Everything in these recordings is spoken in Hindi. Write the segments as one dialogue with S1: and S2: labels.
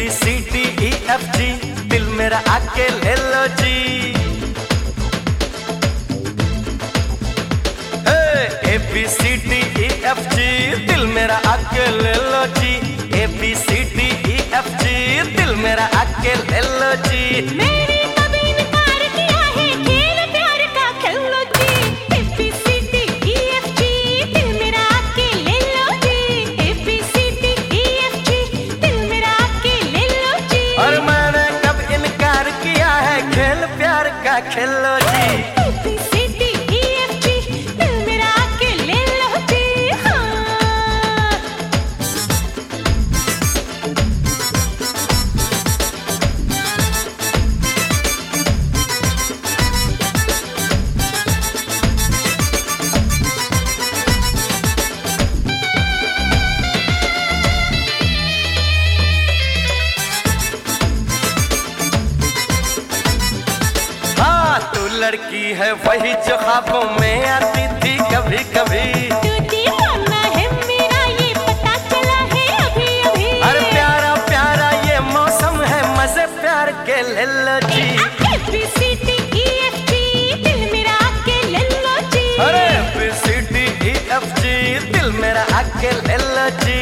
S1: B C D E F G, दिल मेरा आके ले लो जी। A B C D E F G, दिल मेरा आके ले लो जी। A B C D E F G, दिल मेरा आके ले लो जी।
S2: मैंने कभी इनकार किया है, खेल प्यार का खेलो जी। A B C D E F G, दिल मेरा आके ले लो जी। A B C D E F G, दिल मेरा आके ले लो जी।
S1: और मैंने कब इनकार किया है, खेल प्यार का खेलो जी।
S2: A B C D E F G, दिल मेरा आके ले लो जी। हाँ।
S1: तू लड़की है वही जो ख्वाबों में आती थी कभी कभी।
S2: तू दीवाना है मेरा, ये पता चला है अभी अभी।
S1: अरे प्यारा प्यारा ये मौसम है, मजे प्यार के ले लो जी।
S2: A B C D E F G, दिल मेरा आके ले लो जी।
S1: अरे B C D E F G, दिल मेरा आके ले लो जी।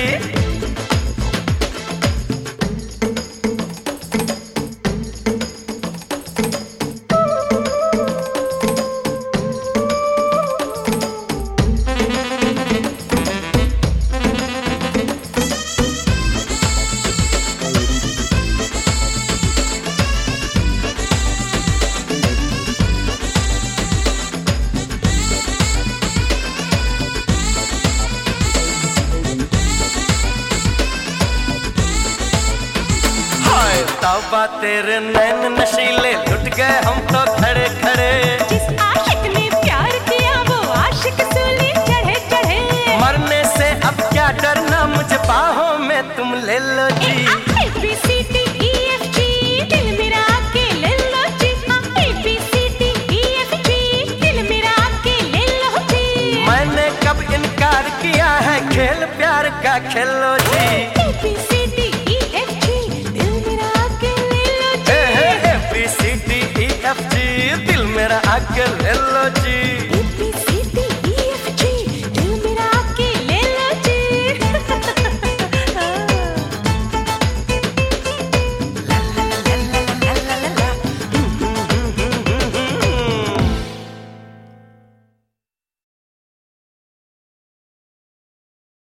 S1: तौबा तेरे नैन नशीले, लुट गए हम तो खड़े खड़े।
S2: जिस आशिक ने प्यार किया वो आशिक सूली चढ़े चढ़े।
S1: मरने से अब क्या डरना, मुझे बाहों में तुम ले लो जी।
S2: A B C D E F G, दिल मेरा आके ले लो जी। A B C D E F G, दिल मेरा आके ले लो जी।
S1: मैंने कब इनकार किया है, खेल प्यार का खेलो जी।
S2: A B C D E F G, दिल मेरा आके ले लो जी।
S1: A B C D E F G, दिल मेरा आके ले